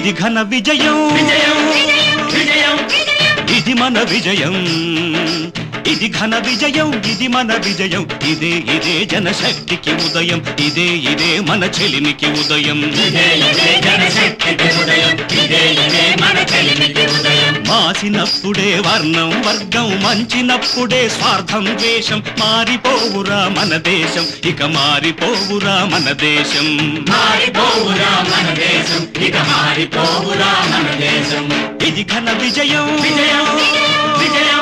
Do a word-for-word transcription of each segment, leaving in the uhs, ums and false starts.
ఇది ఘన విజయం విజయం విజయం ఇది మన విజయం ఇది ఘన విజయం ఇది మన విజయం ఇదే ఇదే జనశక్తికి ఉదయం ఇదే ఇదే మన చెలిమికి ఉదయం ఇదే ఇదే జనశక్తికి ఉదయం ఇదే ఇదే మన చెలిమికి ఉదయం మాసినప్పుడే వర్ణం వర్గం మంచినప్పుడే స్వార్థం ద్వేషం మారిపోవురా మన దేశం ఇక మారిపోవురా మన దేశం మారిపోవురా మన దేశం ఇక మారిపోవురా మన దేశం ఇది ఘన విజయం విజయం విజయం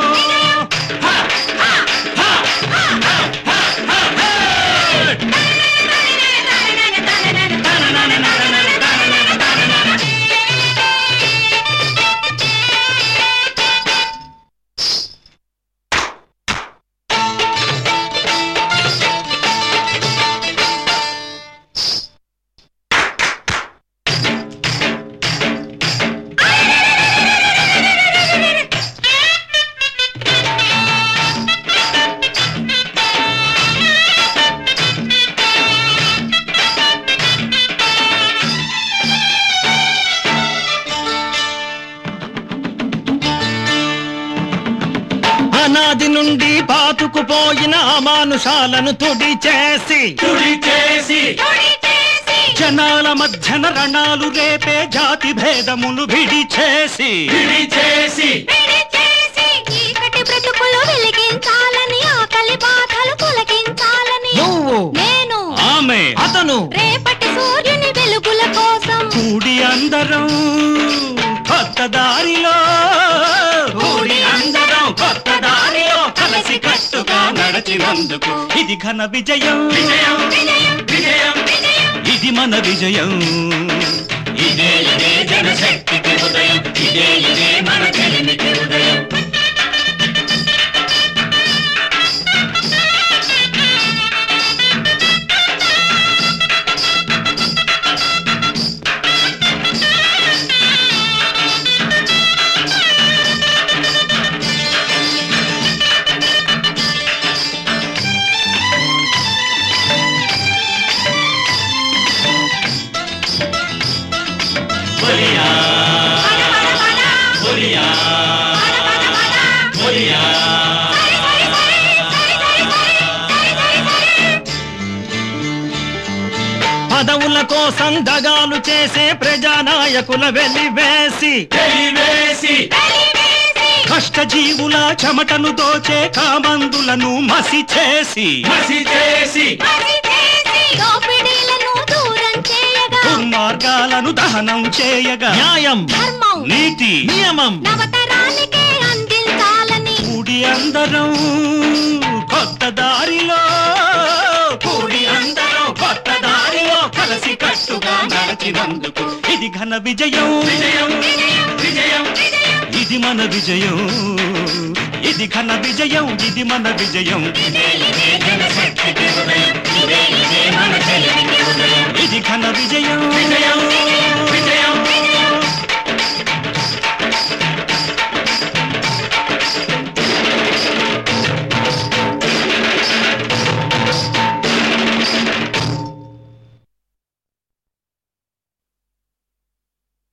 అనాది నుండి పాతుకుపోయిన అమానుషాలను తుడి చేసి తుడి చేసి జనాల మధ్యన రణాలు రేపే జాతి భేదములు విడి చేసి విడి చేసి చీకటి బ్రతుకులు వెలిగించాలని ఆకలి బాధలు తొలగించాలని నువ్వు నేను ఆమె అతను రేపటి సూర్యుని వెలుగుల కోసం కూడి అందరం కొత్త దారిలో కూడి అందరం కొత్త దారిలో కలిసి కట్టుగా నడచినందుకు ఇది ఘన విజయం విజయం విజయం ఇది మన విజయం ఇదే ఇదే జనశక్తికి ఉదయం ఇదే ఇదే మన చెలిమికి ఉదయం బలియా బలియా బలియా పదవుల కోసం దగాలు చేసే ప్రజానాయకుల వెలివేసి వెలివేసి కష్టజీవుల చెమటను దోచే కామందులను మసి చేసి మసి చేసి దోపిడీలను దూరం చేయగా దుర్మార్గాలను దహనం చేయగా న్యాయం ధర్మం నీతి నియమం నవతరానికే అందించాలని కూడి అందరం కొత్త దారిలో కూడి అందరం కొత్త దారిలో కలిసి కట్టుగా నడిచినందుకు ఇది ఘన విజయం విజయం విజయం ఇది మన విజయం ఇది ఘన విజయం ఇది మన విజయం ఇదే ఇదే జనశక్తికి ఉదయం ఇదే ఇదే మన చెలిమికి ఉదయం ఇది ఘన విజయం విజయం విజయం